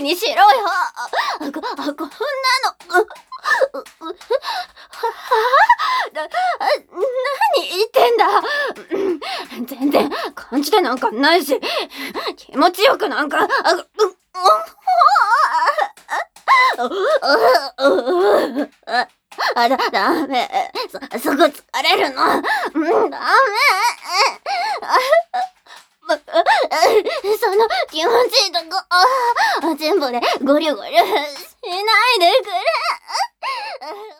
気にしろよ。こんなの、何言ってんだ。全然感じてなんかないし、気持ちよくなんか、ダメ。すぐ疲れるの。ダメ。その気持ちいいとこ、全部でゴリゴリしないでくれ。